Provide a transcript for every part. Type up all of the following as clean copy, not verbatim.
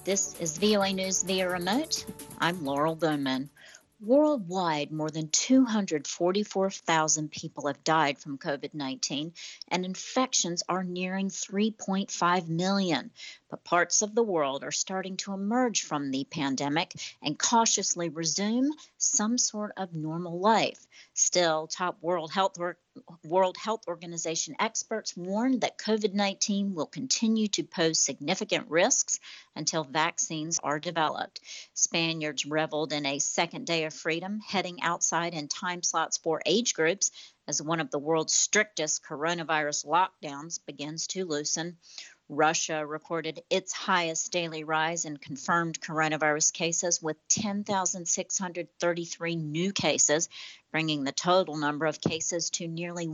This is VOA News via remote. I'm Laurel Bowman. Worldwide, more than 244,000 people have died from COVID-19, and infections are nearing 3.5 million. But parts of the world are starting to emerge from the pandemic and cautiously resume some sort of normal life. Still, top World Health Organization experts warn that COVID-19 will continue to pose significant risks until vaccines are developed. Spaniards reveled in a second day of freedom, heading outside in time slots for age groups as one of the world's strictest coronavirus lockdowns begins to loosen. Russia recorded its highest daily rise in confirmed coronavirus cases with 10,633 new cases, bringing the total number of cases to nearly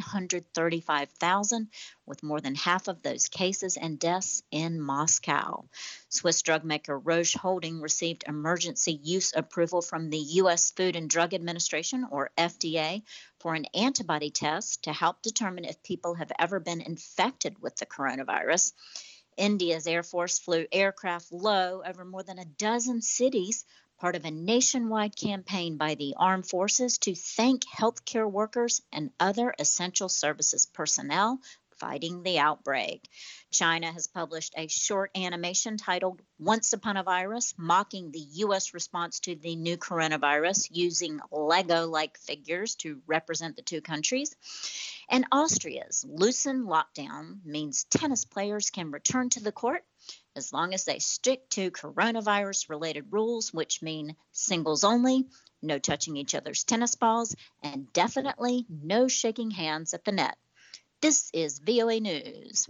135,000, with more than half of those cases and deaths in Moscow. Swiss drug maker Roche Holding received emergency use approval from the U.S. Food and Drug Administration, or FDA, for an antibody test to help determine if people have ever been infected with the coronavirus. India's Air Force flew aircraft low over more than a dozen cities, part of a nationwide campaign by the armed forces to thank healthcare workers and other essential services personnel fighting the outbreak. China has published a short animation titled Once Upon a Virus, mocking the U.S. response to the new coronavirus using Lego-like figures to represent the two countries. And Austria's loosened lockdown means tennis players can return to the court as long as they stick to coronavirus-related rules, which mean singles only, no touching each other's tennis balls, and definitely no shaking hands at the net. This is VOA News.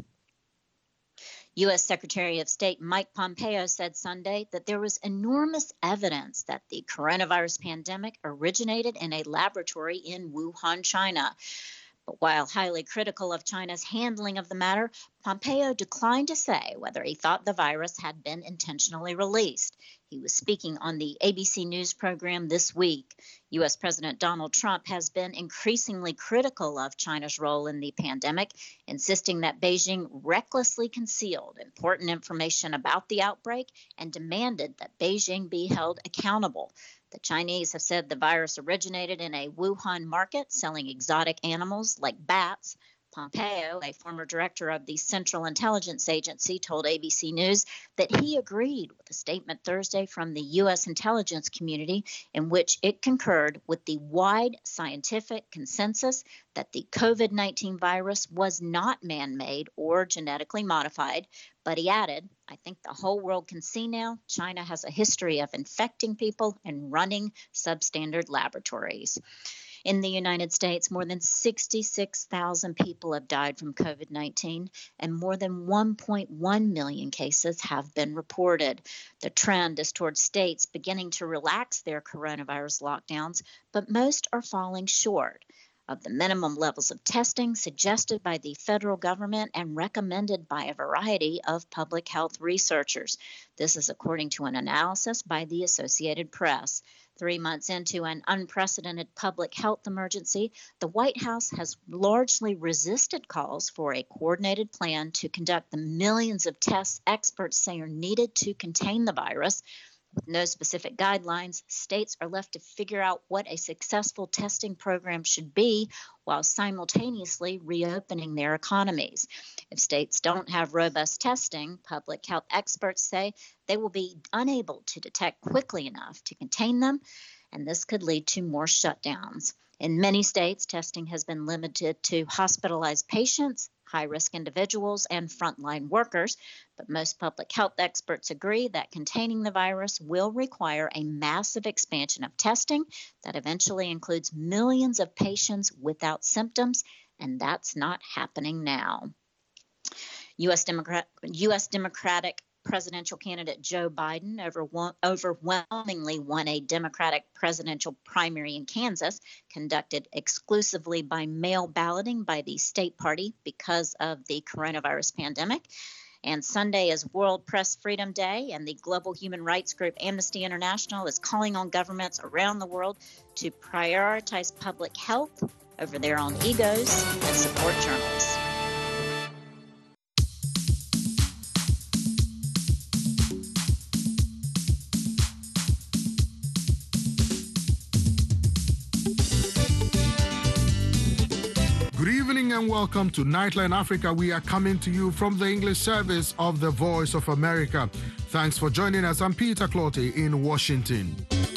U.S. Secretary of State Mike Pompeo said Sunday that there was enormous evidence that the coronavirus pandemic originated in a laboratory in Wuhan, China. But while highly critical of China's handling of the matter, Pompeo declined to say whether he thought the virus had been intentionally released. He was speaking on the ABC News program this week. U.S. President Donald Trump has been increasingly critical of China's role in the pandemic, insisting that Beijing recklessly concealed important information about the outbreak and demanded that Beijing be held accountable. The Chinese have said the virus originated in a Wuhan market selling exotic animals like bats. Pompeo, a former director of the Central Intelligence Agency, told ABC News that he agreed with a statement Thursday from the U.S. intelligence community in which it concurred with the wide scientific consensus that the COVID-19 virus was not man-made or genetically modified. But he added, I think the whole world can see now China has a history of infecting people and running substandard laboratories. In the United States, more than 66,000 people have died from COVID-19, and more than 1.1 million cases have been reported. The trend is towards states beginning to relax their coronavirus lockdowns, but most are falling short of the minimum levels of testing suggested by the federal government and recommended by a variety of public health researchers. This is according to an analysis by the Associated Press. 3 months into an unprecedented public health emergency, the White House has largely resisted calls for a coordinated plan to conduct the millions of tests experts say are needed to contain the virus. With no specific guidelines, states are left to figure out what a successful testing program should be while simultaneously reopening their economies. If states don't have robust testing, public health experts say they will be unable to detect quickly enough to contain them, and this could lead to more shutdowns. In many states, testing has been limited to hospitalized patients, high-risk individuals, and frontline workers, but most public health experts agree that containing the virus will require a massive expansion of testing that eventually includes millions of patients without symptoms, and that's not happening now. U.S. Democratic presidential candidate Joe Biden overwhelmingly won a Democratic presidential primary in Kansas, conducted exclusively by mail balloting by the state party because of the coronavirus pandemic. And Sunday is World Press Freedom Day, and the global human rights group Amnesty International is calling on governments around the world to prioritize public health over their own egos and support journalists. evening and welcome to Nightline Africa. We are coming to you from the English service of the Voice of America. Thanks for joining us. I'm Peter Clottey in Washington.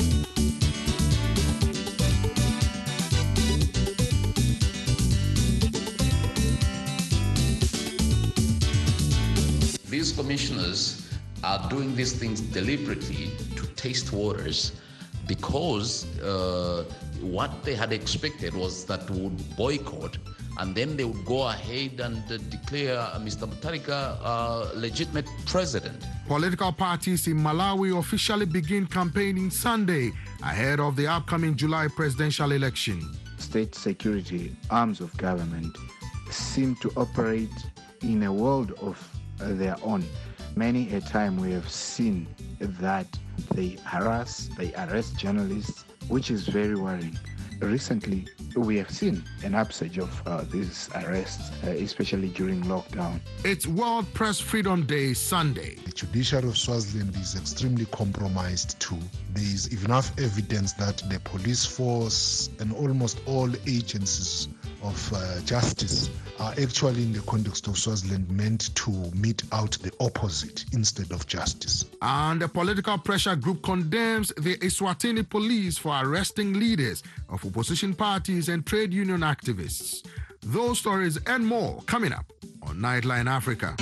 These commissioners are doing these things deliberately to taste waters because what they had expected was that we would boycott and then they would go ahead and declare Mr. Mutharika legitimate president. Political parties in Malawi officially begin campaigning Sunday ahead of the upcoming July presidential election. State security arms of government seem to operate in a world of their own. Many a time we have seen that they harass, they arrest journalists, which is very worrying. Recently, we have seen an upsurge of these arrests, especially during lockdown. It's World Press Freedom Day Sunday. The judiciary of Swaziland is extremely compromised too. There is enough evidence that the police force and almost all agencies of justice are actually, in the context of Swaziland, meant to mete out the opposite instead of justice. And the political pressure group condemns the Eswatini police for arresting leaders of opposition parties and trade union activists. Those stories and more coming up on Nightline Africa.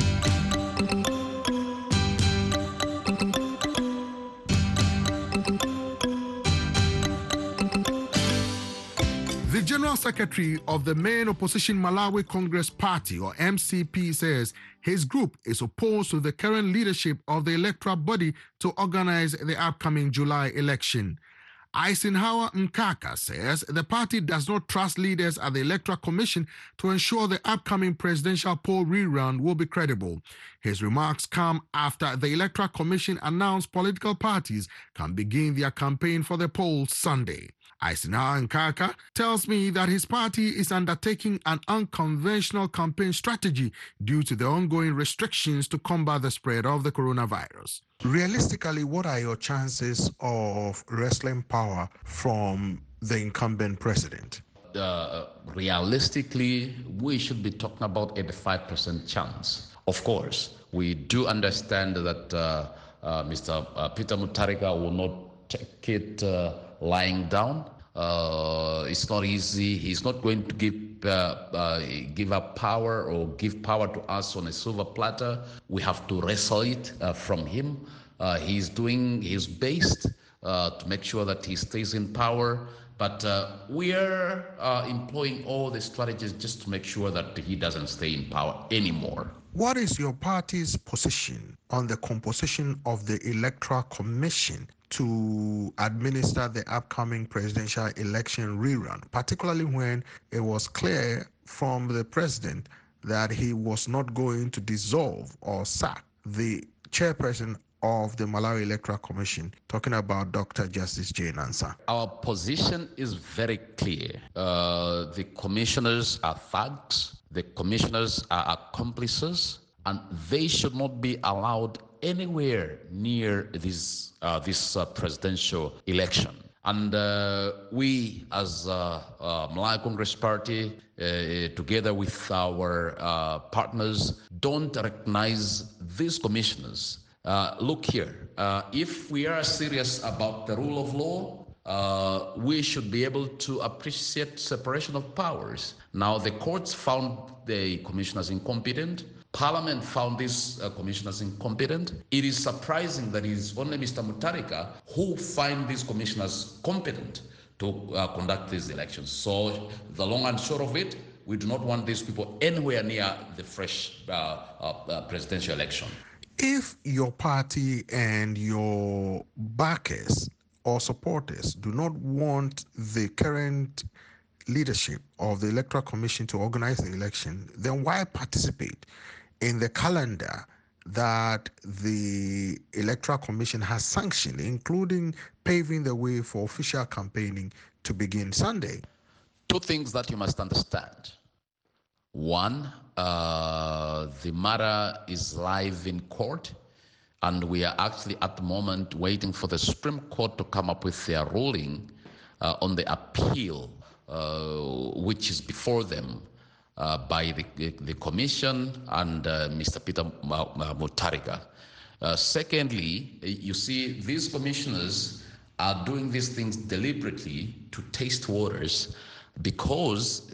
The General Secretary of the main opposition Malawi Congress Party, or MCP, says his group is opposed to the current leadership of the electoral body to organize the upcoming July election. Eisenhower Mkaka says the party does not trust leaders at the Electoral Commission to ensure the upcoming presidential poll rerun will be credible. His remarks come after the Electoral Commission announced political parties can begin their campaign for the poll Sunday. Eisenhower Mkaka tells me that his party is undertaking an unconventional campaign strategy due to the ongoing restrictions to combat the spread of the coronavirus. Realistically, what are your chances of wresting power from the incumbent president? Realistically, we should be talking about 85% chance. Of course, we do understand that Mr. Peter Mutharika will not take it lying down. It's not easy. He's not going to give up power or give power to us on a silver platter. We have to wrestle it from him. He's doing his best to make sure that he stays in power. But we are employing all the strategies just to make sure that he doesn't stay in power anymore. What is your party's position on the composition of the Electoral Commission to administer the upcoming presidential election rerun, particularly when it was clear from the president that he was not going to dissolve or sack the chairperson of the Malawi Electoral Commission, talking about Dr. Justice Jane Ansah? Our position is very clear. The commissioners are thugs, the commissioners are accomplices, and they should not be allowed anywhere near this presidential election. And we, as Malawi Congress Party, together with our partners, don't recognize these commissioners. Look here, if we are serious about the rule of law, we should be able to appreciate separation of powers. Now, the courts found the commissioners incompetent. Parliament found these commissioners incompetent. It is surprising that it is only Mr. Mutharika who find these commissioners competent to conduct these elections. So the long and short of it, we do not want these people anywhere near the fresh presidential election. If your party and your backers or supporters do not want the current leadership of the Electoral Commission to organize the election, then why participate in the calendar that the Electoral Commission has sanctioned, including paving the way for official campaigning to begin Sunday? Two things that you must understand. One, the matter is live in court, and we are actually at the moment waiting for the Supreme Court to come up with their ruling on the appeal which is before them. by the Commission and Mr. Peter Mutharika. Secondly, you see, these commissioners are doing these things deliberately to taste waters, because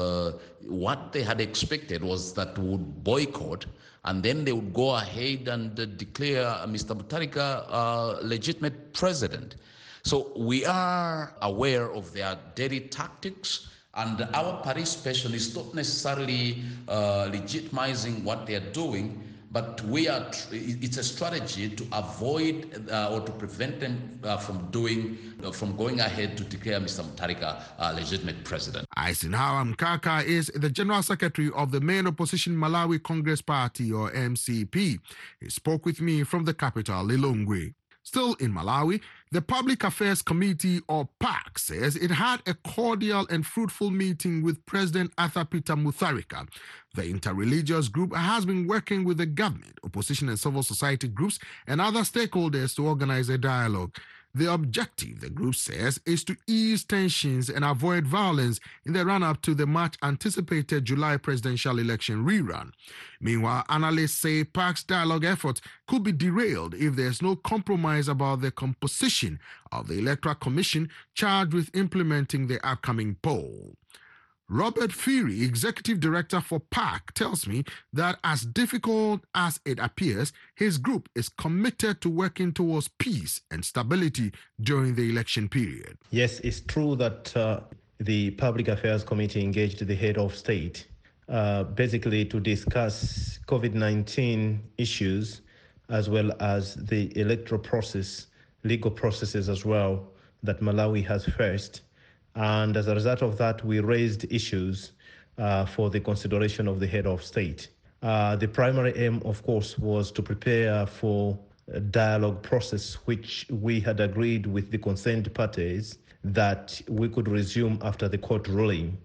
what they had expected was that we would boycott, and then they would go ahead and declare Mr. Mutharika legitimate president. So we are aware of their dirty tactics, and our participation is not necessarily legitimizing what they are doing, but it's a strategy to avoid or to prevent them from going ahead to declare Mr. Mutharika legitimate president. Eisenhower Mkaka is the General Secretary of the main opposition Malawi Congress Party, or MCP. He spoke with me from the capital, Lilongwe. Still in Malawi, the Public Affairs Committee, or PAC, says it had a cordial and fruitful meeting with President Arthur Peter Mutharika. The interreligious group has been working with the government, opposition and civil society groups, and other stakeholders to organize a dialogue. The objective, the group says, is to ease tensions and avoid violence in the run-up to the much-anticipated July presidential election rerun. Meanwhile, analysts say PAC's dialogue efforts could be derailed if there's no compromise about the composition of the Electoral Commission charged with implementing the upcoming poll. Robert Fury, Executive Director for PAC, tells me that as difficult as it appears, his group is committed to working towards peace and stability during the election period. Yes, it's true that the Public Affairs Committee engaged the head of state basically to discuss COVID-19 issues, as well as the electoral process, legal processes as well, that Malawi has faced. And as a result of that, we raised issues for the consideration of the head of state. The primary aim, of course, was to prepare for a dialogue process, which we had agreed with the concerned parties that we could resume after the court ruling.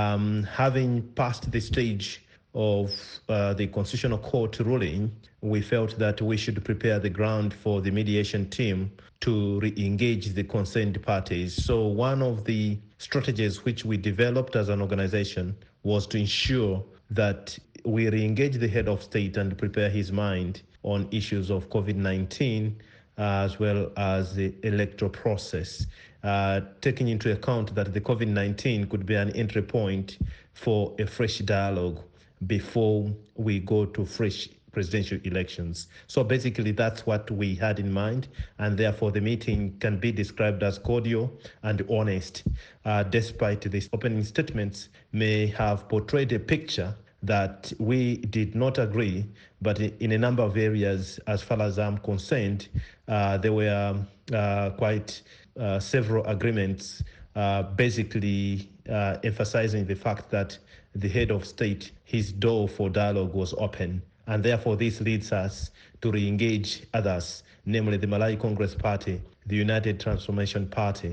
Having passed the stage of the Constitutional Court ruling, we felt that we should prepare the ground for the mediation team to re-engage the concerned parties. So one of the strategies which we developed as an organization was to ensure that we re-engage the head of state and prepare his mind on issues of COVID-19 as well as the electoral process, taking into account that the COVID-19 could be an entry point for a fresh dialogue before we go to fresh presidential elections. So basically that's what we had in mind, and therefore the meeting can be described as cordial and honest, despite these opening statements may have portrayed a picture that we did not agree, but in a number of areas, as far as I'm concerned, there were quite several agreements, basically emphasizing the fact that the head of state, his door for dialogue was open. And therefore, this leads us to re-engage others, namely the Malawi Congress Party, the United Transformation Party,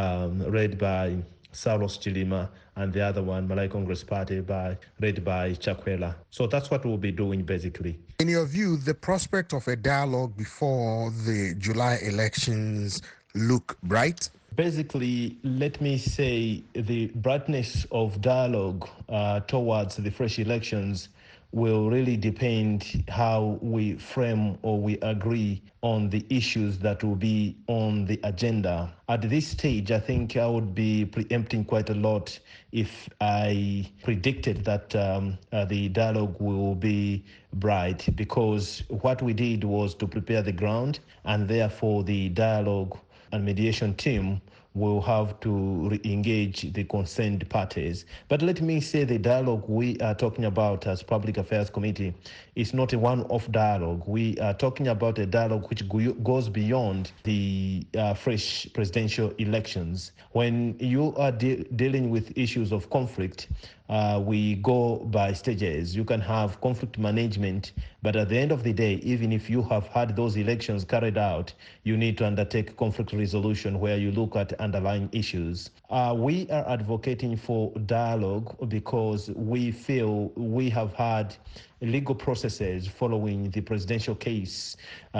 led by Saulos Chilima, and the other one, Malawi Congress Party, led by Chakwera. So that's what we'll be doing, basically. In your view, the prospect of a dialogue before the July elections look bright? Basically, let me say the brightness of dialogue towards the fresh elections will really depend how we frame or we agree on the issues that will be on the agenda. At this stage, I think I would be preempting quite a lot if I predicted that the dialogue will be bright, because what we did was to prepare the ground, and therefore the dialogue and mediation team will have to re-engage the concerned parties. But let me say the dialogue we are talking about as Public Affairs Committee is not a one-off dialogue. We are talking about a dialogue which goes beyond the fresh presidential elections. When you are dealing with issues of conflict, we go by stages. You can have conflict management, but at the end of the day, even if you have had those elections carried out, you need to undertake conflict resolution where you look at underlying issues. We are advocating for dialogue because we feel we have had legal processes following the presidential case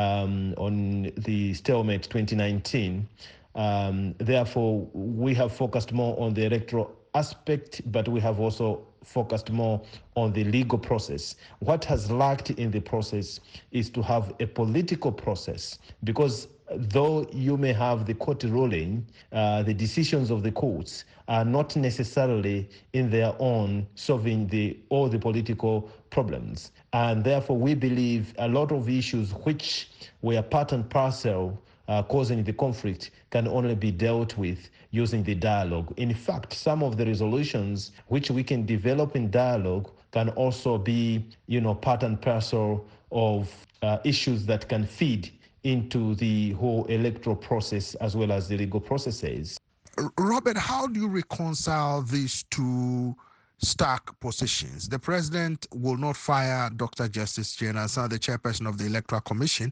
on the stalemate 2019. Therefore, we have focused more on the electoral aspect, but we have also focused more on the legal process. What has lacked in the process is to have a political process, because though you may have the court ruling, the decisions of the courts are not necessarily in their own solving all the political problems. And therefore, we believe a lot of issues which were part and parcel causing the conflict can only be dealt with using the dialogue. In fact, some of the resolutions which we can develop in dialogue can also be, part and parcel of issues that can feed into the whole electoral process as well as the legal processes. Robert, how do you reconcile these two stark positions? The president will not fire Dr. Justice Jane Ansah, the chairperson of the Electoral Commission,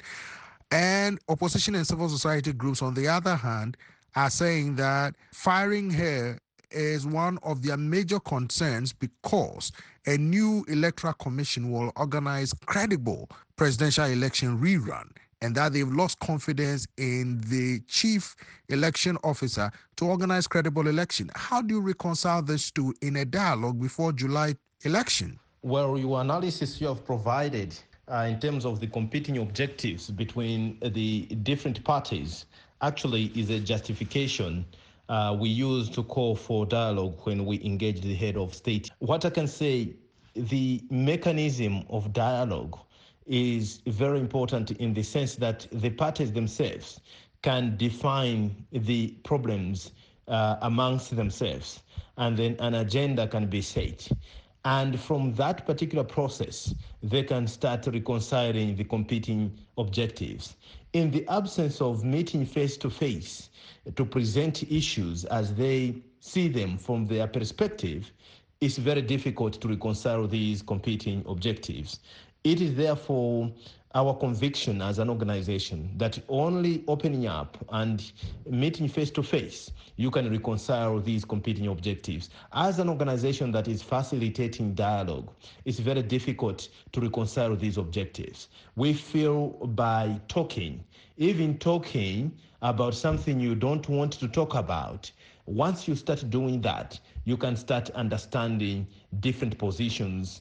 and opposition and civil society groups, on the other hand, are saying that firing her is one of their major concerns because a new Electoral Commission will organize credible presidential election rerun, and that they've lost confidence in the chief election officer to organize credible election. How do you reconcile these two in a dialogue before July election? Well, your analysis you have provided in terms of the competing objectives between the different parties actually is a justification we use to call for dialogue when we engage the head of state. What I can say, the mechanism of dialogue is very important in the sense that the parties themselves can define the problems amongst themselves, and then an agenda can be set. And from that particular process, they can start reconciling the competing objectives. In the absence of meeting face-to-face to present issues as they see them from their perspective, it's very difficult to reconcile these competing objectives. It is therefore our conviction as an organization that only opening up and meeting face-to-face, you can reconcile these competing objectives. As an organization that is facilitating dialogue, it's very difficult to reconcile these objectives. We feel by talking, even talking about something you don't want to talk about, once you start doing that, you can start understanding different positions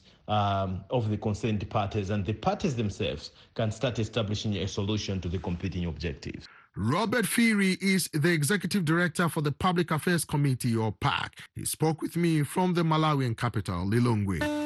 of the concerned parties, and the parties themselves can start establishing a solution to the competing objectives. Robert Firi is the Executive Director for the Public Affairs Committee, or PAC. He spoke with me from the Malawian capital, Lilongwe.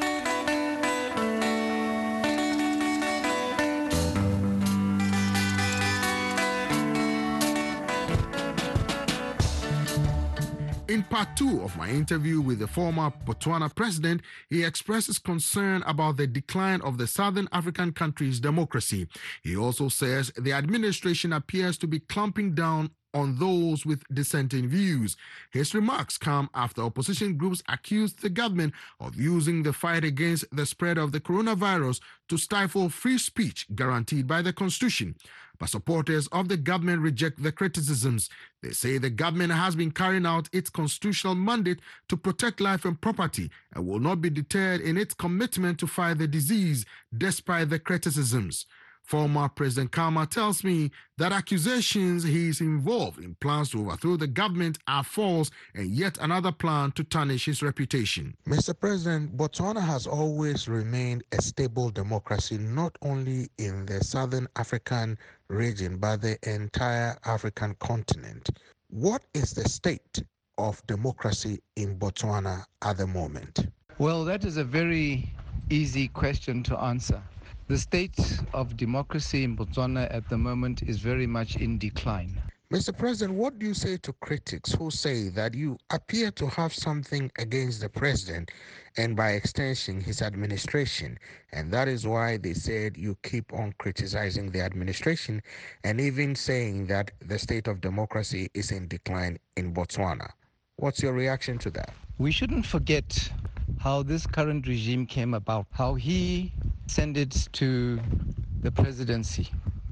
In part 2 of my interview with the former Botswana president, he expresses concern about the decline of the Southern African country's democracy. He also says the administration appears to be clamping down on those with dissenting views. His remarks come after opposition groups accused the government of using the fight against the spread of the coronavirus to stifle free speech guaranteed by the Constitution. But supporters of the government reject the criticisms. They say the government has been carrying out its constitutional mandate to protect life and property and will not be deterred in its commitment to fight the disease despite the criticisms. Former President Khama tells me that accusations he is involved in plans to overthrow the government are false and yet another plan to tarnish his reputation. Mr. President, Botswana has always remained a stable democracy, not only in the Southern African region, but the entire African continent. What is the state of democracy in Botswana at the moment? Well, that is a very easy question to answer. The state of democracy in Botswana at the moment is very much in decline. Mr. President, what do you say to critics who say that you appear to have something against the president and by extension his administration, and that is why they said you keep on criticizing the administration and even saying that the state of democracy is in decline in Botswana? What's your reaction to that? We shouldn't forget how this current regime came about, how he ascended to the presidency.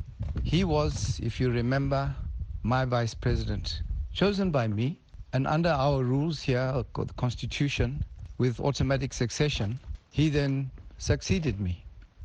He was, if you remember, my vice president, chosen by me, and under our rules here, the Constitution, with automatic succession, he then succeeded me.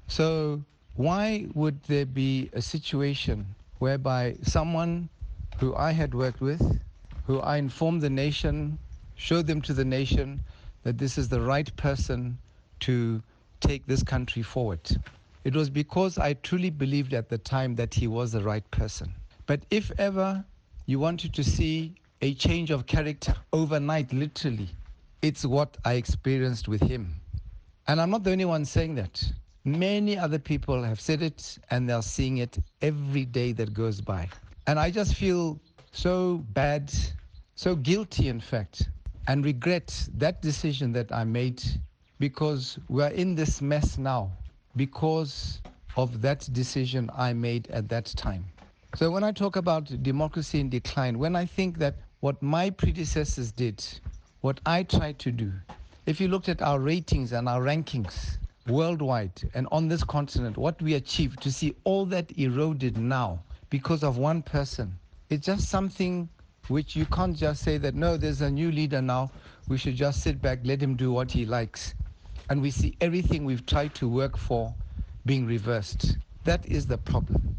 So why would there be a situation whereby someone who I had worked with, who I informed the nation, showed them to the nation, that this is the right person to take this country forward. It was because I truly believed at the time that he was the right person. But if ever you wanted to see a change of character overnight, literally, it's what I experienced with him. And I'm not the only one saying that. Many other people have said it, and they're seeing it every day that goes by. And I just feel so bad, so guilty, in fact, and regret that decision that I made, because we're in this mess now because of that decision I made at that time. So when I talk about democracy in decline, when I think that what my predecessors did, what I tried to do, if you looked at our ratings and our rankings worldwide and on this continent, what we achieved, to see all that eroded now because of one person, it's just something which you can't just say that, no, there's a new leader now, we should just sit back, let him do what he likes. And we see everything we've tried to work for being reversed. That is the problem.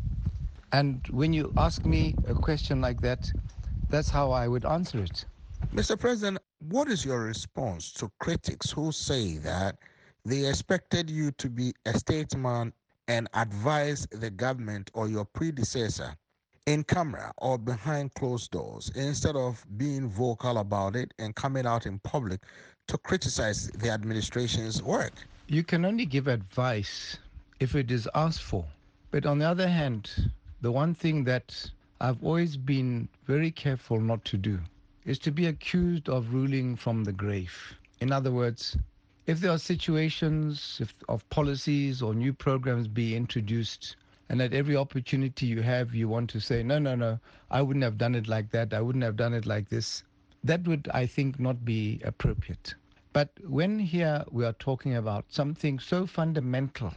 And when you ask me a question like that, that's how I would answer it. Mr. President, what is your response to critics who say that they expected you to be a statesman and advise the government or your predecessor in camera or behind closed doors, instead of being vocal about it and coming out in public to criticize the administration's work? You can only give advice if it is asked for. But on the other hand, the one thing that I've always been very careful not to do is to be accused of ruling from the grave. In other words, if there are situations of policies or new programs be introduced, and at every opportunity you have, you want to say, no, I wouldn't have done it like that, I wouldn't have done it like this, that would, I think, not be appropriate. But when here we are talking about something so fundamental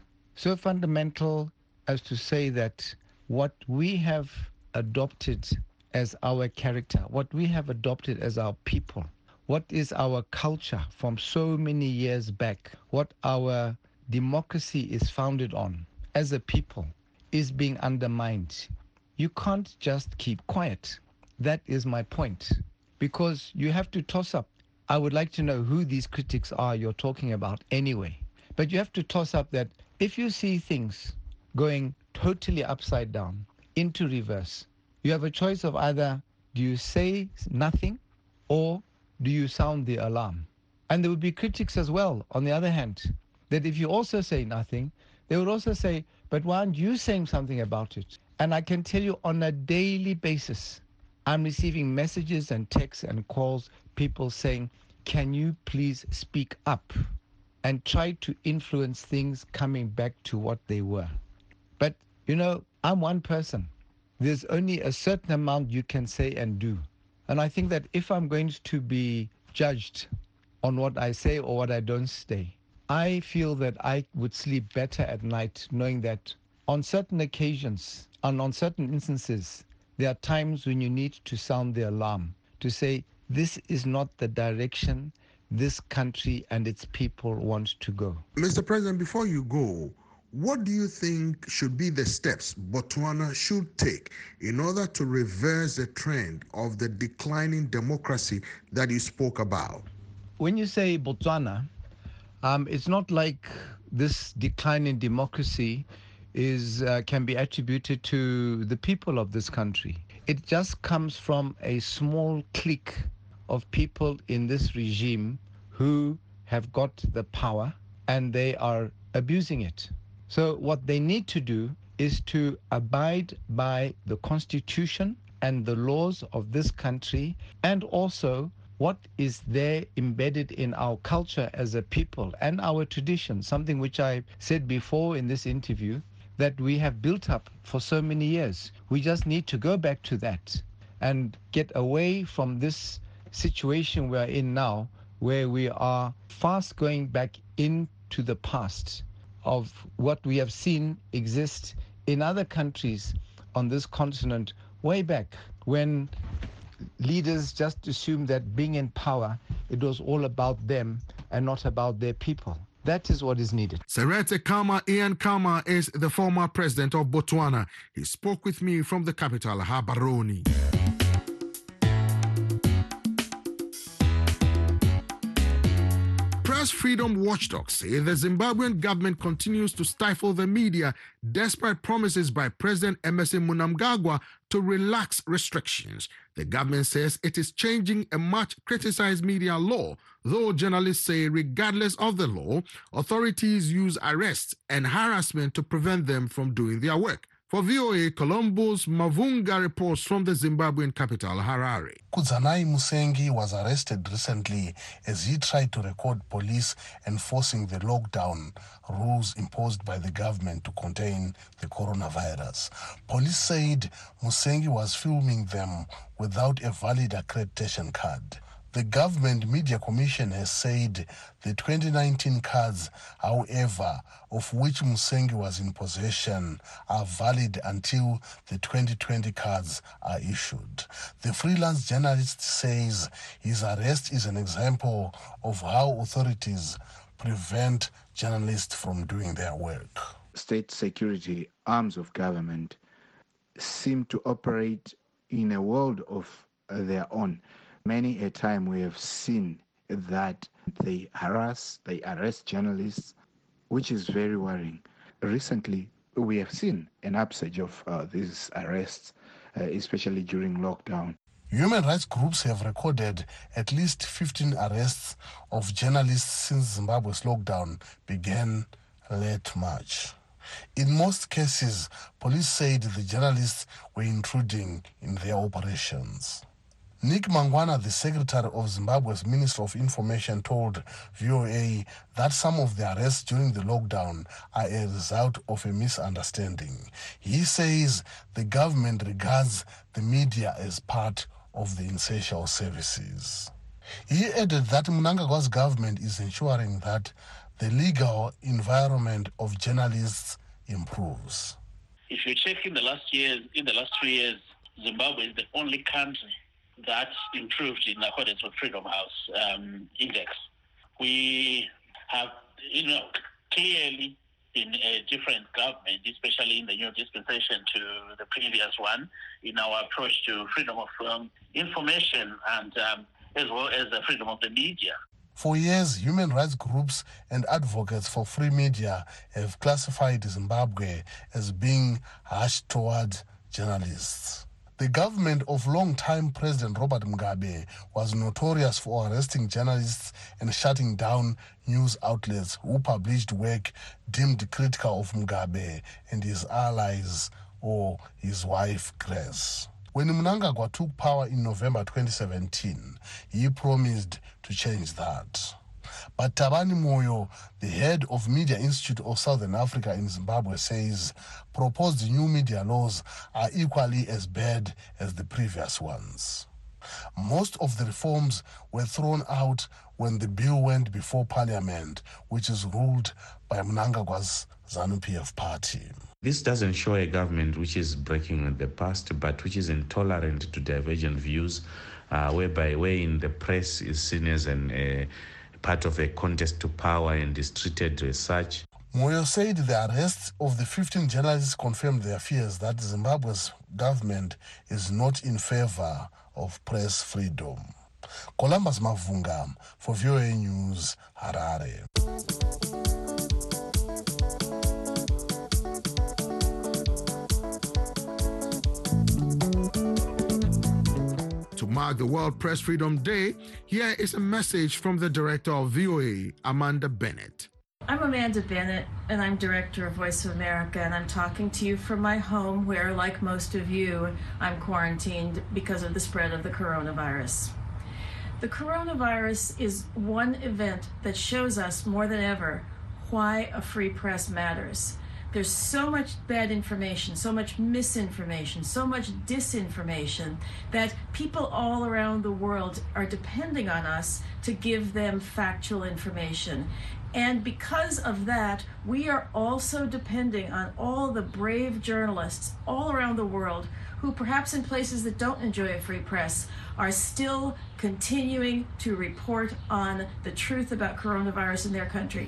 as to say that what we have adopted as our character, what we have adopted as our people, what is our culture from so many years back, what our democracy is founded on as a people, is being undermined. You can't just keep quiet. That is my point. Because you have to toss up. I would like to know who these critics are you're talking about anyway. But you have to toss up that if you see things going totally upside down, into reverse, you have a choice of either do you say nothing or do you sound the alarm? And there would be critics as well, on the other hand, that if you also say nothing, they would also say, but why aren't you saying something about it? And I can tell you on a daily basis, I'm receiving messages and texts and calls, people saying, can you please speak up and try to influence things coming back to what they were? But, I'm one person. There's only a certain amount you can say and do. And I think that if I'm going to be judged on what I say or what I don't say, I feel that I would sleep better at night knowing that on certain occasions and on certain instances, there are times when you need to sound the alarm, to say, this is not the direction this country and its people want to go. Mr. President, before you go, what do you think should be the steps Botswana should take in order to reverse the trend of the declining democracy that you spoke about? When you say Botswana, it's not like this decline in democracy can be attributed to the people of this country. It just comes from a small clique of people in this regime who have got the power and they are abusing it. So what they need to do is to abide by the Constitution and the laws of this country, and also what is there embedded in our culture as a people and our tradition, something which I said before in this interview, that we have built up for so many years. We just need to go back to that and get away from this situation we're in now, where we are fast going back into the past of what we have seen exist in other countries on this continent way back when leaders just assumed that being in power, it was all about them and not about their people. That is what is needed. Seretse Khama Ian Khama is the former president of Botswana. He spoke with me from the capital, Gaborone. Press freedom watchdogs say the Zimbabwean government continues to stifle the media despite promises by President Emmerson Mnangagwa to relax restrictions. The government says it is changing a much criticized media law, though journalists say regardless of the law, authorities use arrests and harassment to prevent them from doing their work. For VOA, Colombo's Mavunga reports from the Zimbabwean capital, Harare. Kudzanai Musengi was arrested recently as he tried to record police enforcing the lockdown rules imposed by the government to contain the coronavirus. Police said Musengi was filming them without a valid accreditation card. The Government Media Commission has said the 2019 cards, however, of which Musengi was in possession, are valid until the 2020 cards are issued. The freelance journalist says his arrest is an example of how authorities prevent journalists from doing their work. State security arms of government seem to operate in a world of their own. Many a time we have seen that they harass, they arrest journalists, which is very worrying. Recently, we have seen an upsurge of these arrests, especially during lockdown. Human rights groups have recorded at least 15 arrests of journalists since Zimbabwe's lockdown began late March. In most cases, police said the journalists were intruding in their operations. Nick Mangwana, the secretary of Zimbabwe's Ministry of Information, told VOA that some of the arrests during the lockdown are a result of a misunderstanding. He says the government regards the media as part of the essential services. He added that Mnangagwa's government is ensuring that the legal environment of journalists improves. If you check in the last 3 years, Zimbabwe is the only country that improved in accordance with Freedom House Index. We have, clearly been a different government, especially in the new dispensation to the previous one, in our approach to freedom of information and as well as the freedom of the media. For years, human rights groups and advocates for free media have classified Zimbabwe as being harsh toward journalists. The government of long-time President Robert Mugabe was notorious for arresting journalists and shutting down news outlets who published work deemed critical of Mugabe and his allies or his wife, Grace. When Mnangagwa took power in November 2017, he promised to change that. But Tabani Moyo, the head of Media Institute of Southern Africa in Zimbabwe, says proposed new media laws are equally as bad as the previous ones. Most of the reforms were thrown out when the bill went before Parliament, which is ruled by Mnangagwa's ZANU-PF party. This doesn't show a government which is breaking with the past, but which is intolerant to divergent views, wherein the press is seen as a part of a contest to power and is treated as such. Moyo said the arrests of the 15 journalists confirmed their fears that Zimbabwe's government is not in favor of press freedom. Columbus Mavunga for VOA News, Harare. To mark the World Press Freedom Day, here is a message from the director of VOA, Amanda Bennett. I'm Amanda Bennett, and I'm director of Voice of America, and I'm talking to you from my home where, like most of you, I'm quarantined because of the spread of the coronavirus. The coronavirus is one event that shows us more than ever why a free press matters. There's so much bad information, so much misinformation, so much disinformation that people all around the world are depending on us to give them factual information. And because of that, we are also depending on all the brave journalists all around the world who, perhaps in places that don't enjoy a free press, are still continuing to report on the truth about coronavirus in their country.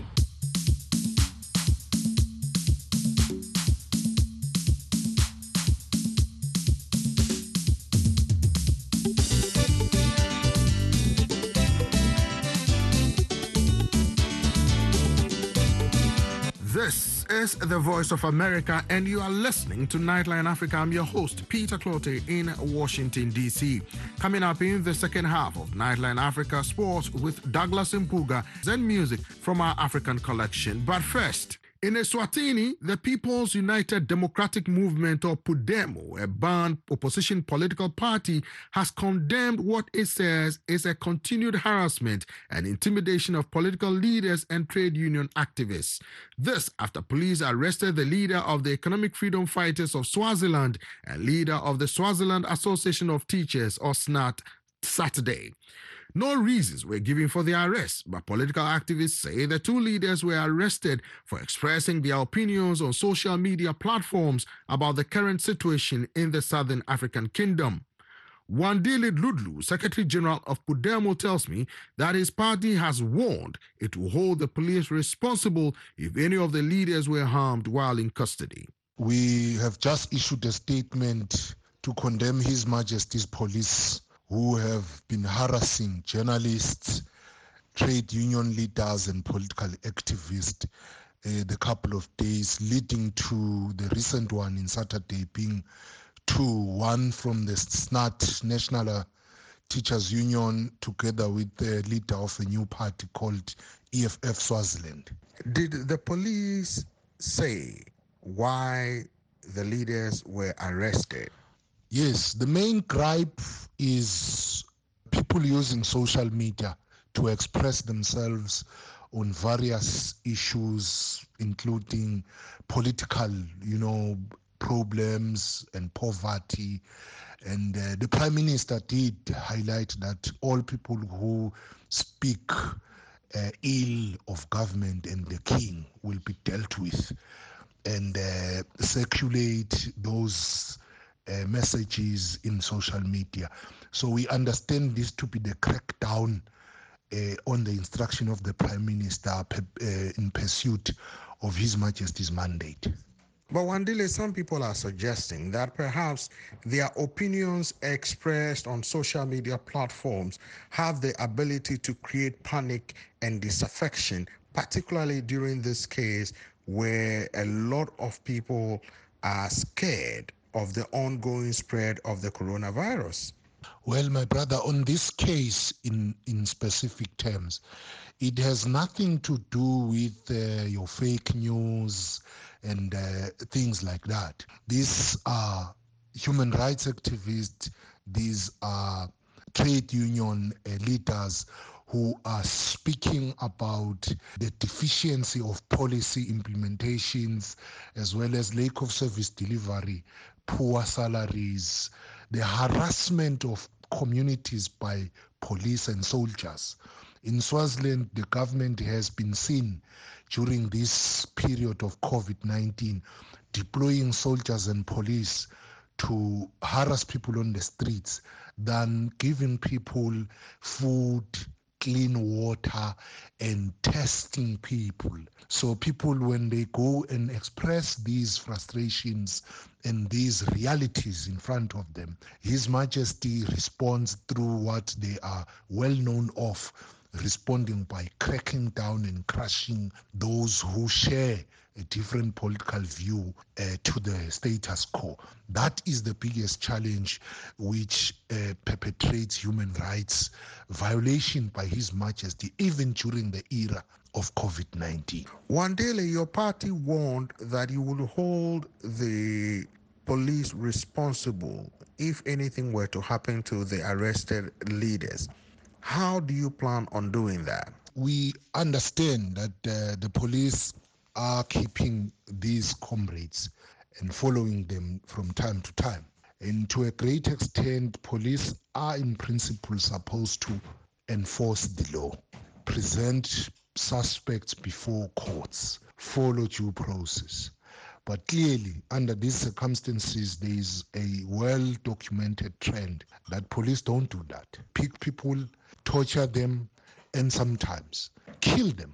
is the Voice of America, and you are listening to Nightline Africa. I'm your host, Peter Clote, in Washington, D.C. Coming up in the second half of Nightline Africa Sports with Douglas Mpuga and music from our African collection. But first, in Eswatini, the People's United Democratic Movement, or PUDEMO, a banned opposition political party, has condemned what it says is a continued harassment and intimidation of political leaders and trade union activists. This after police arrested the leader of the Economic Freedom Fighters of Swaziland and leader of the Swaziland Association of Teachers, or SNAT, Saturday. No reasons were given for the arrest, but political activists say the two leaders were arrested for expressing their opinions on social media platforms about the current situation in the Southern African Kingdom. Wandile Ludlu, Secretary General of PUDEMO, tells me that his party has warned it will hold the police responsible if any of the leaders were harmed while in custody. We have just issued a statement to condemn His Majesty's police, who have been harassing journalists, trade union leaders, and political activists the couple of days leading to the recent one in Saturday being one from the SNAT, National Teachers Union, together with the leader of a new party called EFF Swaziland. Did the police say why the leaders were arrested? Yes, the main gripe is people using social media to express themselves on various issues, including political, problems and poverty. And the Prime Minister did highlight that all people who speak ill of government and the king will be dealt with, and circulate those messages in social media. So we understand this to be the crackdown on the instruction of the Prime Minister in pursuit of His Majesty's mandate. But Wandile, some people are suggesting that perhaps their opinions expressed on social media platforms have the ability to create panic and disaffection, particularly during this case where a lot of people are scared of the ongoing spread of the coronavirus. Well, my brother, on this case in specific terms, it has nothing to do with your fake news and things like that. These are human rights activists, these are trade union leaders who are speaking about the deficiency of policy implementations as well as lack of service delivery, poor salaries, the harassment of communities by police and soldiers. In Swaziland, the government has been seen during this period of COVID-19 deploying soldiers and police to harass people on the streets than giving people food, clean water, and testing people. So people, when they go and express these frustrations and these realities in front of them, His Majesty responds through what they are well known of, responding by cracking down and crushing those who share a different political view to the status quo. That is the biggest challenge which perpetrates human rights violation by His Majesty, even during the era of COVID-19. Wandile, your party warned that you will hold the police responsible if anything were to happen to the arrested leaders. How do you plan on doing that? We understand that the police are keeping these comrades and following them from time to time. And to a great extent, police are in principle supposed to enforce the law, present suspects before courts, follow due process. But clearly, under these circumstances, there is a well-documented trend that police don't do that. Pick people, torture them, and sometimes kill them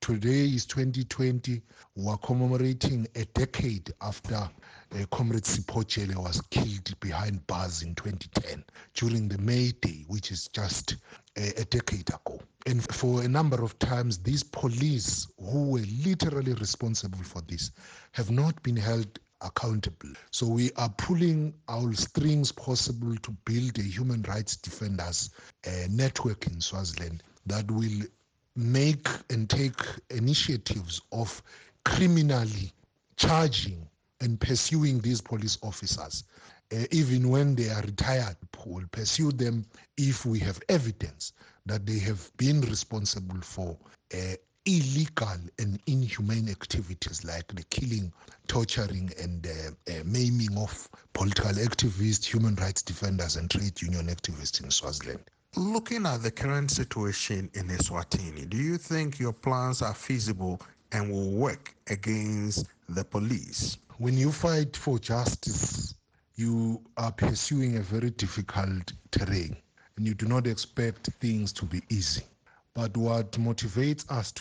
Today is 2020. We are commemorating a decade after Comrade Sipho was killed behind bars in 2010 during the May Day, which is just a decade ago. And for a number of times, these police who were literally responsible for this have not been held accountable. So we are pulling our strings possible to build a human rights defenders network in Swaziland that will make and take initiatives of criminally charging and pursuing these police officers. Even when they are retired, we'll pursue them if we have evidence that they have been responsible for illegal and inhumane activities like the killing, torturing, and maiming of political activists, human rights defenders, and trade union activists in Swaziland. Looking at the current situation in Eswatini, do you think your plans are feasible and will work against the police? When you fight for justice, you are pursuing a very difficult terrain, and you do not expect things to be easy. But what motivates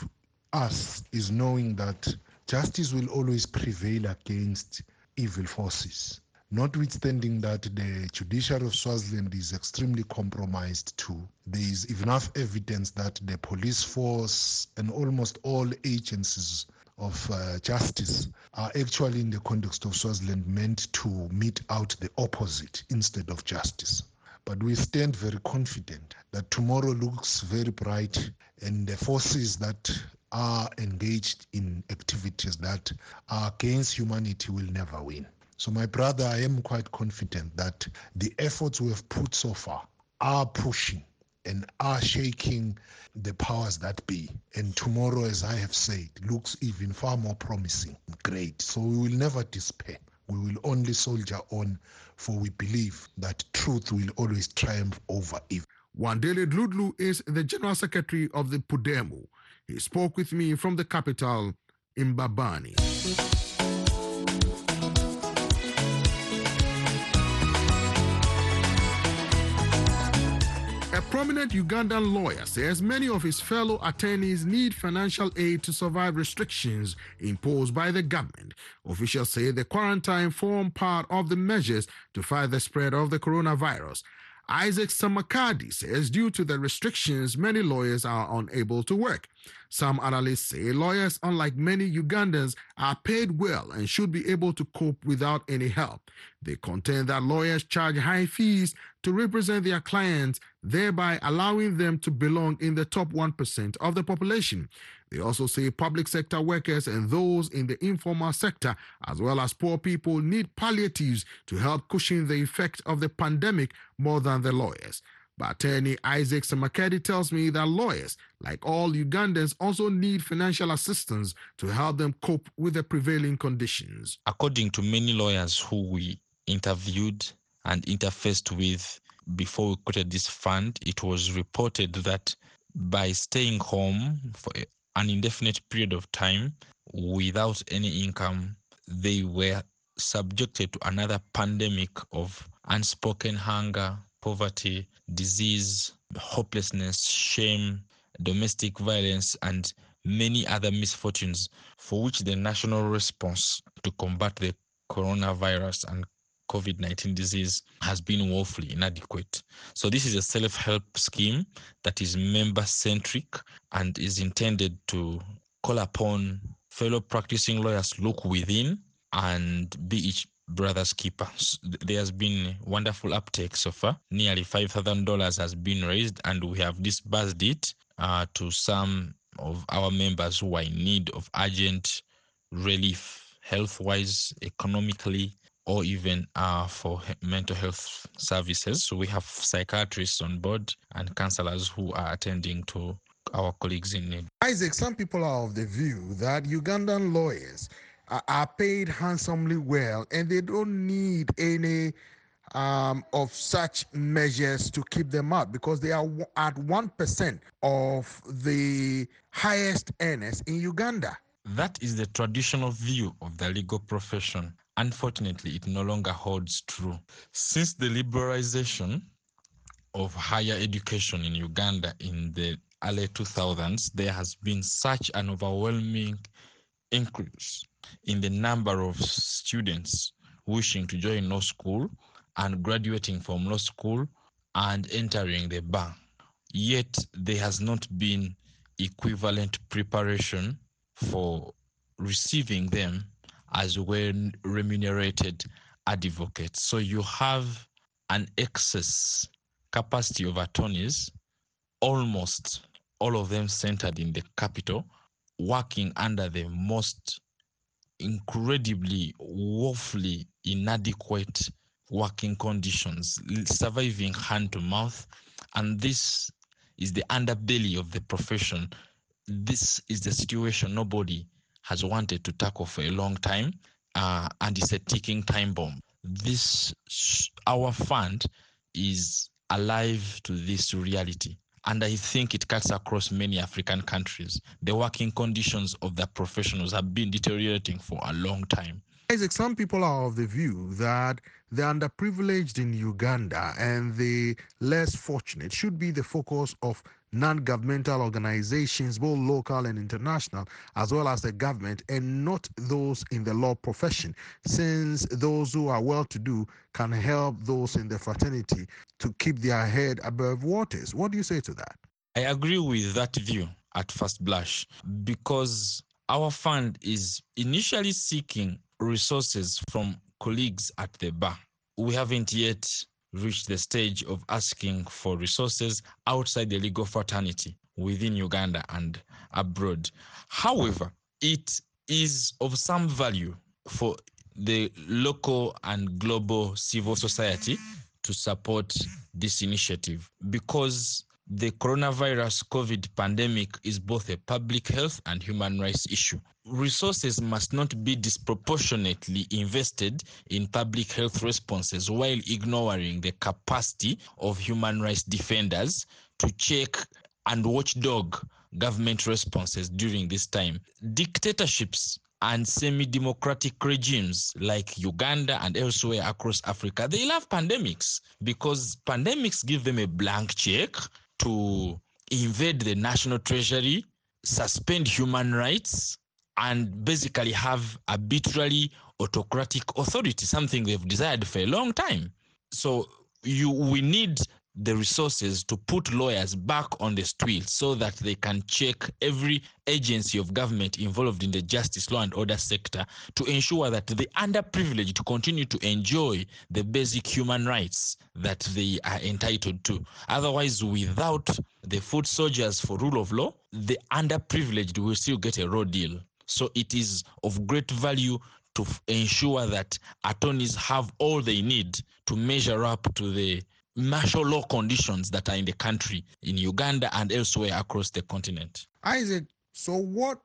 us is knowing that justice will always prevail against evil forces. Notwithstanding that the judiciary of Swaziland is extremely compromised too, there is enough evidence that the police force and almost all agencies of justice are actually, in the context of Swaziland, meant to mete out the opposite instead of justice. But we stand very confident that tomorrow looks very bright, and the forces that are engaged in activities that are against humanity will never win. So my brother, I am quite confident that the efforts we have put so far are pushing and are shaking the powers that be. And tomorrow, as I have said, looks even far more promising. Great. So we will never despair. We will only soldier on, for we believe that truth will always triumph over evil. Wandele Dludlu is the General Secretary of the Pudemo. He spoke with me from the capital, Mbabane. A prominent Ugandan lawyer says many of his fellow attorneys need financial aid to survive restrictions imposed by the government. Officials say the quarantine formed part of the measures to fight the spread of the coronavirus. Isaac Samakadi says due to the restrictions, many lawyers are unable to work. Some analysts say lawyers, unlike many Ugandans, are paid well and should be able to cope without any help. They contend that lawyers charge high fees to represent their clients, thereby allowing them to belong in the top 1% of the population. They also say public sector workers and those in the informal sector, as well as poor people, need palliatives to help cushion the effect of the pandemic more than the lawyers. But attorney Isaac Samakedi tells me that lawyers, like all Ugandans, also need financial assistance to help them cope with the prevailing conditions. According to many lawyers who we interviewed and interfaced with before we created this fund, it was reported that by staying home for an indefinite period of time without any income, they were subjected to another pandemic of unspoken hunger, poverty, disease, hopelessness, shame, domestic violence, and many other misfortunes for which the national response to combat the coronavirus and COVID-19 disease has been woefully inadequate. So this is a self-help scheme that is member-centric and is intended to call upon fellow practicing lawyers to look within and be each brother's keeper. There has been wonderful uptake so far. Nearly $5,000 has been raised, and we have disbursed it to some of our members who are in need of urgent relief, health-wise, economically, or even for mental health services. So we have psychiatrists on board and counselors who are attending to our colleagues in need. Isaac, some people are of the view that Ugandan lawyers are paid handsomely well and they don't need any of such measures to keep them up because they are at 1% of the highest earners in Uganda. That is the traditional view of the legal profession. Unfortunately, it no longer holds true. Since the liberalization of higher education in Uganda in the early 2000s, there has been such an overwhelming increase in the number of students wishing to join law school and graduating from law school and entering the bar. Yet there has not been equivalent preparation for receiving them as well remunerated advocates. So you have an excess capacity of attorneys, almost all of them centered in the capital, working under the most incredibly, woefully inadequate working conditions, surviving hand to mouth. And this is the underbelly of the profession. This is the situation nobody has wanted to tackle for a long time, and it's a ticking time bomb. Our fund is alive to this reality, and I think it cuts across many African countries. The working conditions of the professionals have been deteriorating for a long time. Isaac, some people are of the view that the underprivileged in Uganda and the less fortunate should be the focus of non-governmental organizations, both local and international, as well as the government, and not those in the law profession, since those who are well-to-do can help those in the fraternity to keep their head above waters. What do you say to that? I agree with that view at first blush, because our fund is initially seeking resources from colleagues at the bar. We haven't yet reached the stage of asking for resources outside the legal fraternity within Uganda and abroad. However, it is of some value for the local and global civil society to support this initiative, because the coronavirus COVID pandemic is both a public health and human rights issue. Resources must not be disproportionately invested in public health responses while ignoring the capacity of human rights defenders to check and watchdog government responses during this time. Dictatorships and semi-democratic regimes like Uganda and elsewhere across Africa, they love pandemics because pandemics give them a blank check to invade the national treasury, suspend human rights, and basically have arbitrary autocratic authority, something they've desired for a long time. So we need the resources to put lawyers back on the stool so that they can check every agency of government involved in the justice, law and order sector to ensure that the underprivileged continue to enjoy the basic human rights that they are entitled to. Otherwise, without the foot soldiers for rule of law, the underprivileged will still get a raw deal. So it is of great value to ensure that attorneys have all they need to measure up to the martial law conditions that are in the country, in Uganda and elsewhere across the continent. Isaac, so what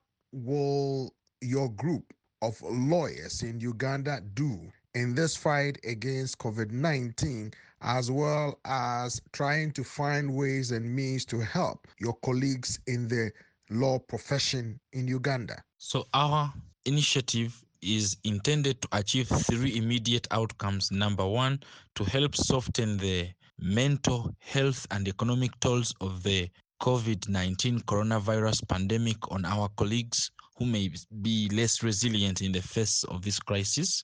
will your group of lawyers in Uganda do in this fight against COVID-19, as well as trying to find ways and means to help your colleagues in the law profession in Uganda? So our initiative is intended to achieve 3 immediate outcomes. Number 1, to help soften the mental health and economic tolls of the COVID-19 coronavirus pandemic on our colleagues who may be less resilient in the face of this crisis.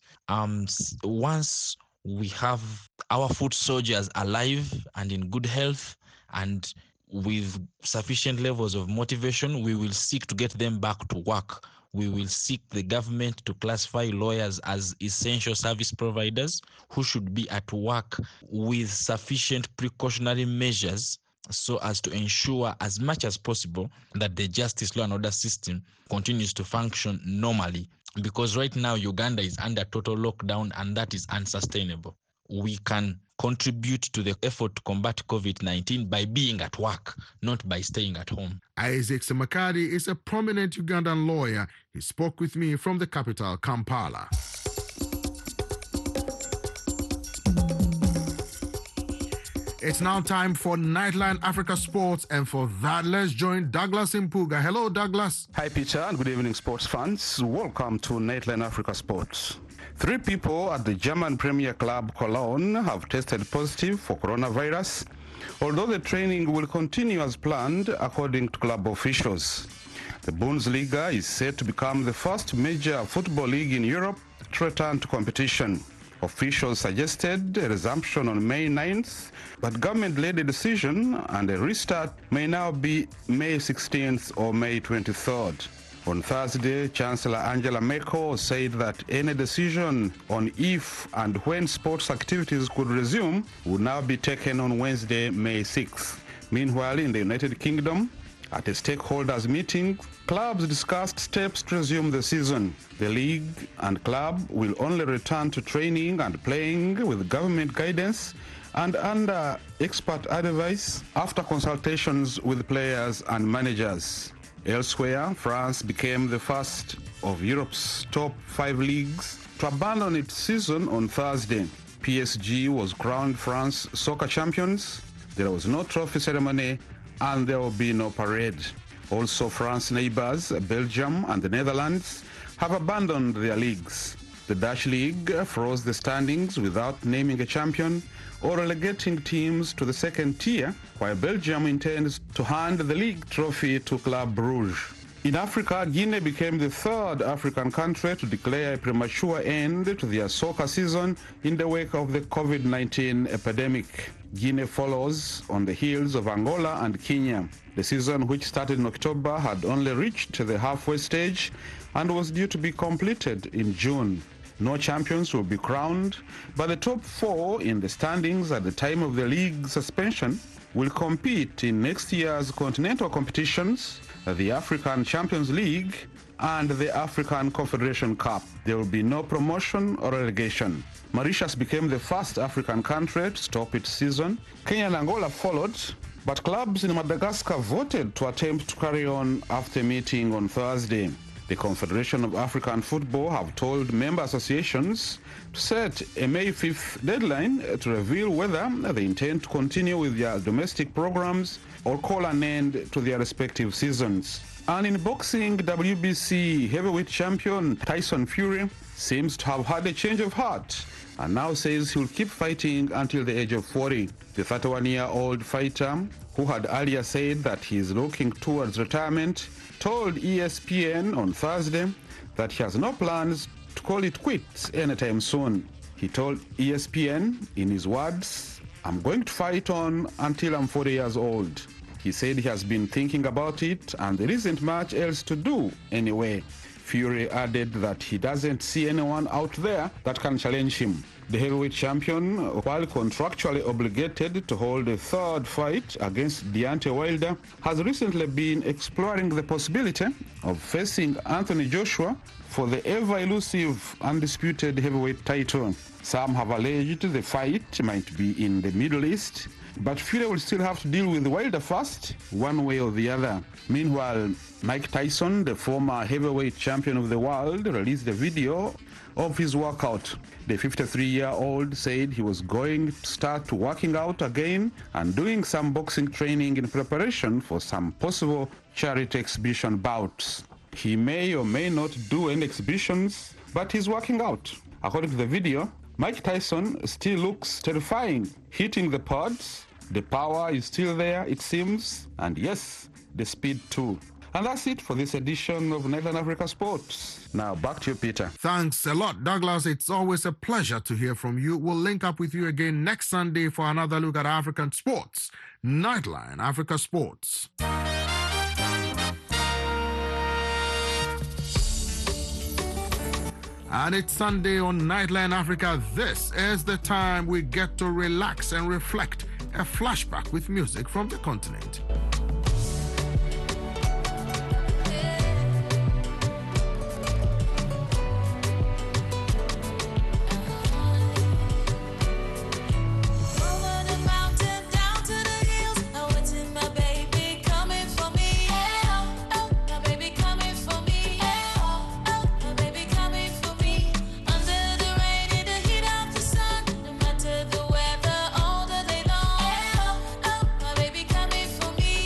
Once we have our foot soldiers alive and in good health and with sufficient levels of motivation, we will seek to get them back to work. We will seek the government to classify lawyers as essential service providers who should be at work with sufficient precautionary measures so as to ensure as much as possible that the justice, law and order system continues to function normally. Because right now Uganda is under total lockdown and that is unsustainable. We can contribute to the effort to combat COVID-19 by being at work, not by staying at home. Isaac Semakadi is a prominent Ugandan lawyer. He spoke with me from the capital, Kampala. It's now time for Nightline Africa Sports, and for that, let's join Douglas Impuga. Hello, Douglas. Hi, Peter, and good evening, sports fans. Welcome to Nightline Africa Sports. 3 people at the German Premier Club Cologne have tested positive for coronavirus although the training will continue as planned according to club officials. The Bundesliga is set to become the first major football league in Europe to return to competition. Officials suggested a resumption on May 9th, but government led a decision and a restart may now be May 16th or May 23rd. On Thursday, Chancellor Angela Merkel said that any decision on if and when sports activities could resume would now be taken on Wednesday, May 6th. Meanwhile, in the United Kingdom, at a stakeholders meeting, clubs discussed steps to resume the season. The league and club will only return to training and playing with government guidance and under expert advice after consultations with players and managers. Elsewhere, France became the first of Europe's top 5 leagues to abandon its season on Thursday. PSG was crowned France soccer champions. There was no trophy ceremony and there will be no parade. Also, France's neighbors, Belgium and the Netherlands, have abandoned their leagues. The Dutch league froze the standings without naming a champion or relegating teams to the second tier, while Belgium intends to hand the league trophy to Club Brugge. In Africa, Guinea became the third African country to declare a premature end to their soccer season in the wake of the COVID-19 epidemic. Guinea follows on the heels of Angola and Kenya. The season, which started in October, had only reached the halfway stage and was due to be completed in June. No champions will be crowned, but the top 4 in the standings at the time of the league suspension will compete in next year's continental competitions, the African Champions League and the African Confederation Cup. There will be no promotion or relegation. Mauritius became the first African country to stop its season. Kenya and Angola followed, but clubs in Madagascar voted to attempt to carry on after meeting on Thursday. The Confederation of African Football have told member associations to set a May 5th deadline to reveal whether they intend to continue with their domestic programs or call an end to their respective seasons. And in boxing, WBC heavyweight champion Tyson Fury seems to have had a change of heart and now says he'll keep fighting until the age of 40. The 31-year-old fighter, who had earlier said that he is looking towards retirement, told ESPN on Thursday that he has no plans to call it quits anytime soon. He told ESPN, in his words, "I'm going to fight on until I'm 40 years old." He said he has been thinking about it and there isn't much else to do anyway. Fury added that he doesn't see anyone out there that can challenge him. The heavyweight champion, while contractually obligated to hold a third fight against Deontay Wilder, has recently been exploring the possibility of facing Anthony Joshua for the ever-elusive undisputed heavyweight title. Some have alleged the fight might be in the Middle East, but Fury will still have to deal with Wilder first, one way or the other. Meanwhile, Mike Tyson, the former heavyweight champion of the world, released a video of his workout. The 53-year-old said he was going to start working out again and doing some boxing training in preparation for some possible charity exhibition bouts. He may or may not do any exhibitions, but he's working out. According to the video, Mike Tyson still looks terrifying, hitting the pods. The power is still there, it seems, and yes, the speed too. And that's it for this edition of Nightline Africa Sports. Now, back to you, Peter. Thanks a lot, Douglas. It's always a pleasure to hear from you. We'll link up with you again next Sunday for another look at African sports. Nightline Africa Sports. And it's Sunday on Nightline Africa. This is the time we get to relax and reflect. A flashback with music from the continent. Under the rain, the heat of the sun, no matter the weather, all the day long.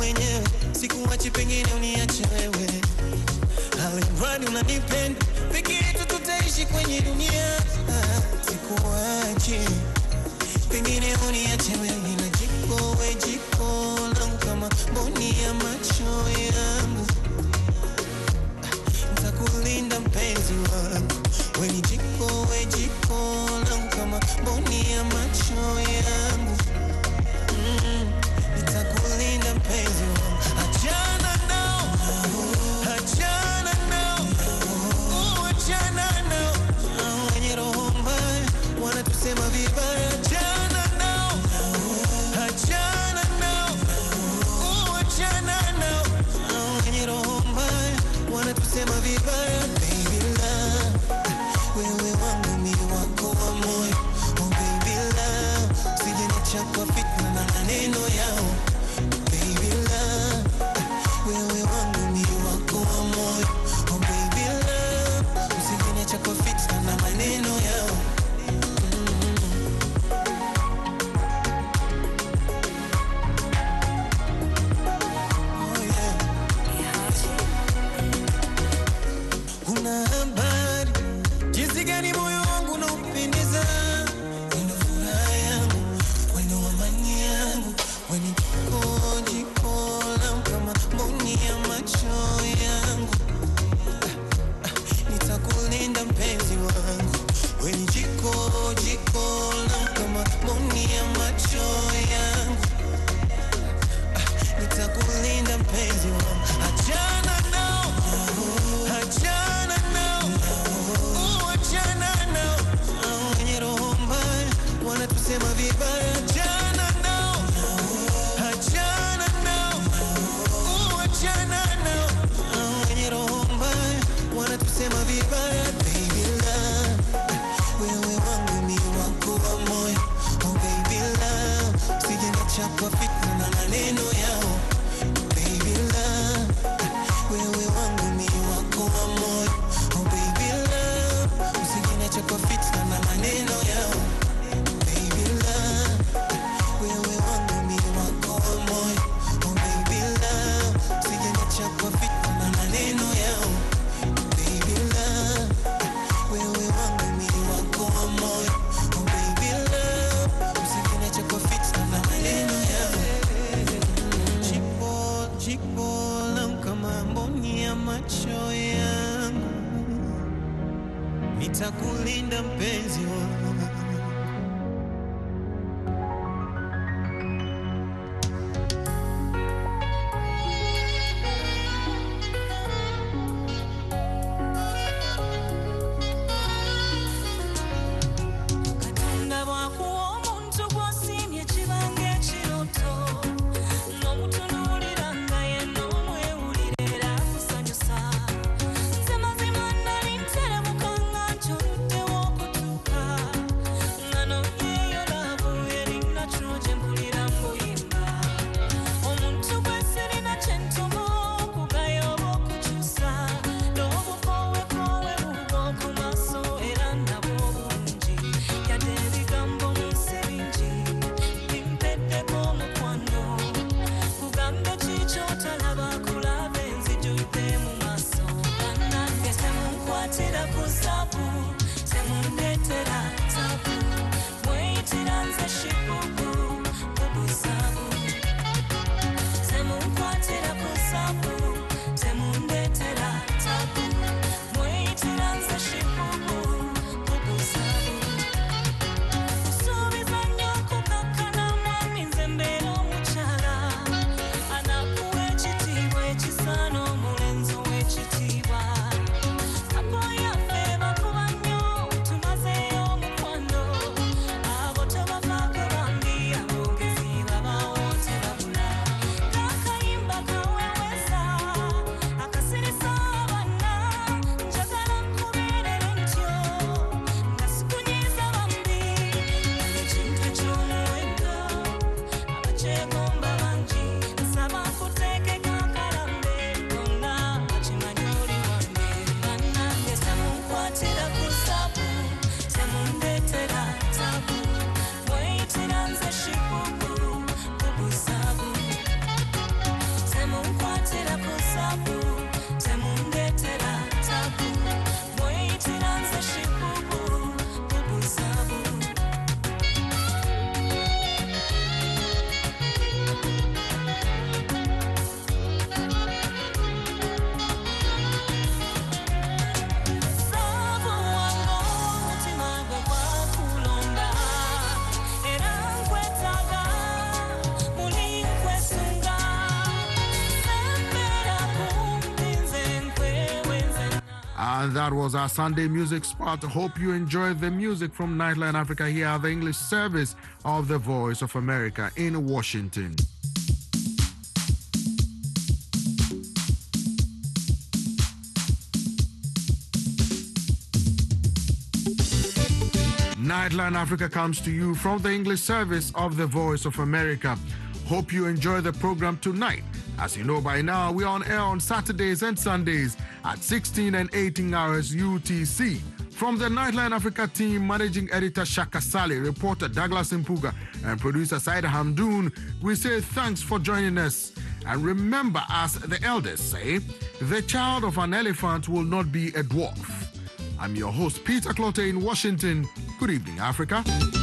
mwenyewe, sikuachi pengine uniache wewe. Alimradi unanipenda, peke yetu tutaishi kwenye dunia. Sikuachi pengine uniache wewe, na jiko langu kama mboni ya macho yangu. Nitakulinda mpenzi wangu, wewe ni jiko langu kama mboni ya macho yangu. Nitakulinda mpenzi wangu, achana nao, achana nao, achana nao, wenye roho mbaya wanatusema vibaya. Achana nao, achana nao, achana nao, wenye roho mbaya wanatusema vibaya. Baby love, wewe wangu mi wako wa moyo. Oh baby love, usijeniacha kwa fitna na maneno yao. Baby love, wewe wangu mi wako wa moyo. Oh baby love, usijeniacha kwa fitna na maneno yao. Una habari jinsi gani moyo wangu unaupendeza, wendo furaha yangu, wendo amani yangu, weni jiko langu kama mboni ya macho yangu. Nitakulinda mpenzi wangu, weni jiko langu kama mboni ya macho yangu. Nitakulinda mpenzi wangu, achana nao, achana nao, achana nao, wenye roho mbaya wanatusema vibaya. Achana nao, achana nao, achana nao, wenye roho mbaya wanatusema vibaya. Baby love, wewe wangu mi wako wa moyo. Oh baby love, usijeniacha kwa fitna na maneno yao. Baby love, wewe wangu mi wako wa moyo. Oh baby love, usijeniacha kwa fitna na maneno yao. Baby love, wewe wangu mi wako wa moyo. Oh baby love, usijeniacha kwa fitna na maneno yao. Baby love, wewe wangu mi wako wa moyo. Oh baby love, usijeniacha kwa fitna na maneno yao. Jiko langu kama mboni ya macho yangu, nitakulinda mpenzi wangu. Katonda bwakuwa omuntu gw'osiimye kibanga ekiroto, n'omutunuulira nga yenna omwewulire era akusanyusa. Nze mazima nali nteremuka nga nti oluddewo okutuuka. And that was our Sunday music spot. Hope you enjoyed the music from Nightline Africa here at the English service of the Voice of America in Washington. Nightline Africa comes to you from the English service of the Voice of America. Hope you enjoy the program tonight. As you know by now, we are on air on Saturdays and Sundays at 16 and 18 hours UTC. From the Nightline Africa team, managing editor Shaka Sale, reporter Douglas Mpuga, and producer Saida Hamdoun, we say thanks for joining us. And remember, as the elders say, the child of an elephant will not be a dwarf. I'm your host, Peter Clotte in Washington. Good evening, Africa.